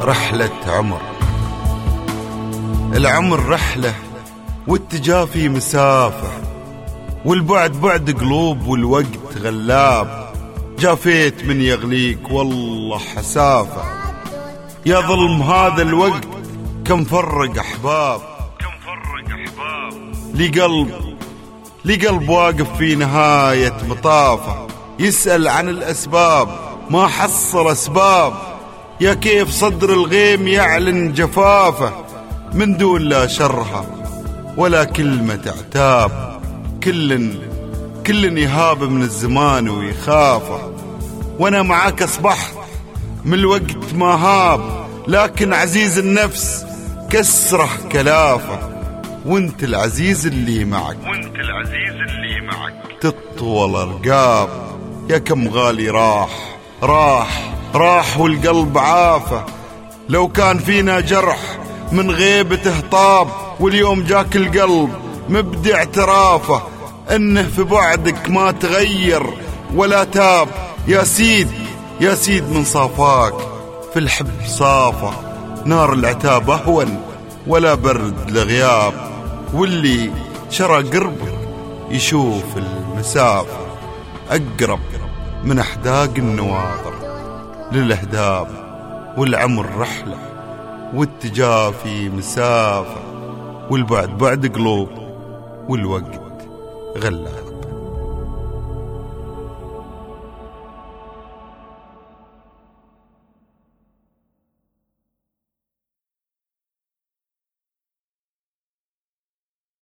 رحلة عمر. العمر رحلة والتجافي مسافة، والبعد بعد قلوب والوقت غلاب. جافيت من يغليك والله حسافة، يا ظلم هذا الوقت كم فرق أحباب. لي قلب واقف في نهاية مطافة، يسأل عن الأسباب ما حصل أسباب. يا كيف صدر الغيم يعلن جفافه، من دون لا شرها ولا كلمة عتاب. كل يهاب من الزمان ويخافه، وانا معاك اصبحت من الوقت ما هاب. لكن عزيز النفس كسره كلافه، وانت العزيز اللي معك تطول ارقاب. يا كم غالي راح والقلب عافه. لو كان فينا جرح من غيبته طاب، واليوم جاك القلب مبدع اعترافه انه في بعدك ما تغير ولا تاب. يا سيد من صافاك في الحب صافه، نار العتاب اهون ولا برد لغياب. واللي شرى قربك يشوف المسافه، اقرب من احداق النواظر للاهداب. والعمر رحله والتجافي مسافه، والبعد بعد قلوب والوقت غلاب.